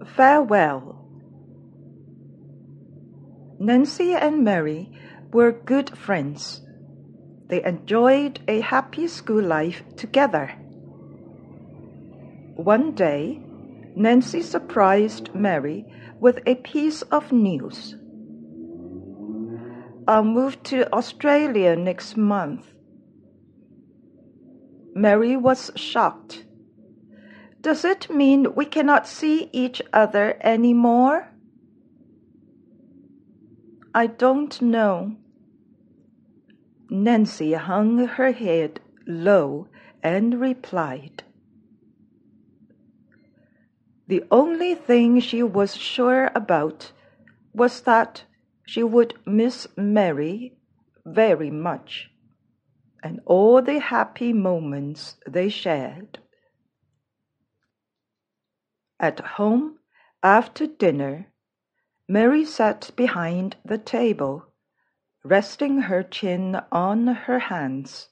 Farewell. Nancy and Mary were good friends. They enjoyed a happy school life together. One day, Nancy surprised Mary with a piece of news. "I'll move to Australia next month." Mary was shocked. "Does it mean we cannot see each other anymore?" "I don't know." Nancy hung her head low and replied. The only thing she was sure about was that she would miss Mary very much, and all the happy moments they shared. At home, after dinner, Mary sat behind the table, resting her chin on her hands.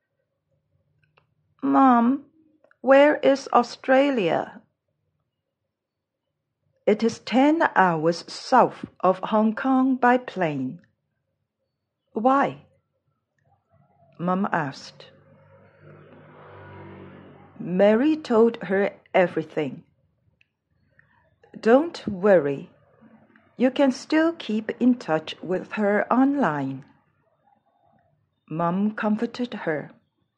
"Mom, where is Australia?" "It is 10 hours south of Hong Kong by plane." "Why?" Mom asked. Mary told her everything. "Don't worry. You can still keep in touch with her online." Mom comforted her.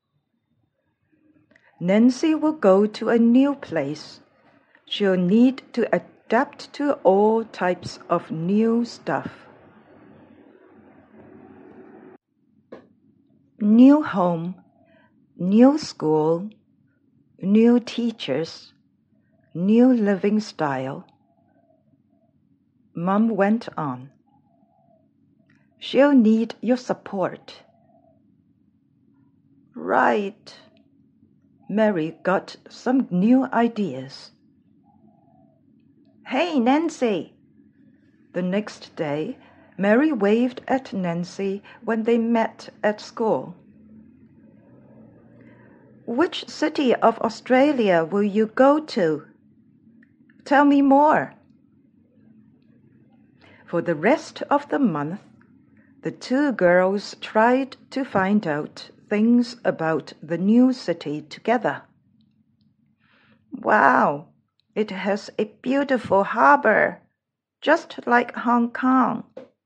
"Nancy will go to a new place. She'll need to adapt to all types of new stuff." New home, new school, new teachers, new living style. Mom went on. "She'll need your support." "Right." Mary got some new ideas. "Hey, Nancy!" The next day, Mary waved at Nancy when they met at school. "Which city of Australia will you go to? Tell me more." For the rest of the month, the two girls tried to find out things about the new city together. "Wow, it has a beautiful harbor, just like Hong Kong."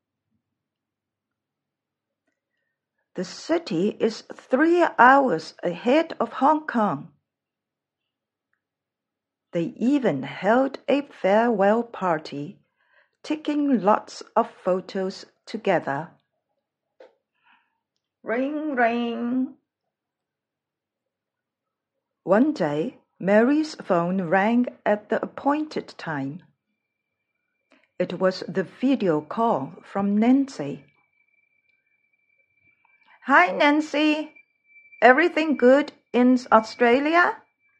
"The city is 3 hours ahead of Hong Kong." They even held a farewell party, taking lots of photos together. Ring, ring. One day, Mary's phone rang at the appointed time. It was the video call from Nancy. "Hi, Nancy. Everything good in Australia?"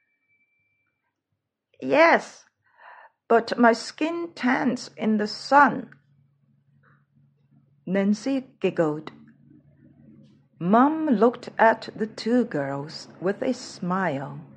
"Yes, but my skin tans in the sun." Nancy giggled. Mom looked at the two girls with a smile.